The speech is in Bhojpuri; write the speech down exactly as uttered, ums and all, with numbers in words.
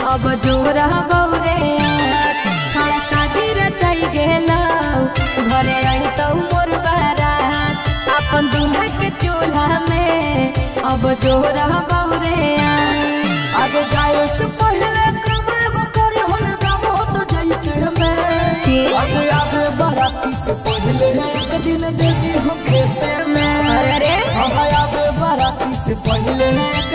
अब जोरा बौरे हम शादी रचाई गेला घरे आई तो मोर बारात अपन दूल्हा के चूल्हा में अब जोरा बौरे अब जाए से पहले कमर को करे हो काम हो तो जाइते में अब आगे बाराती से पहले एक दिन देती हो खेते में अरे अब आगे बाराती से पहले